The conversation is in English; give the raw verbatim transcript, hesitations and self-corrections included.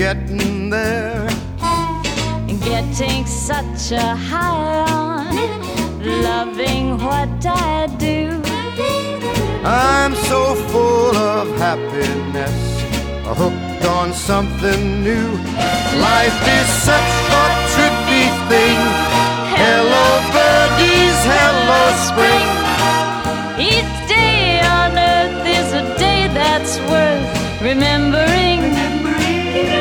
getting there. Getting such a high on loving what I do. I'm so full of happiness, hooked on something new. Life is such a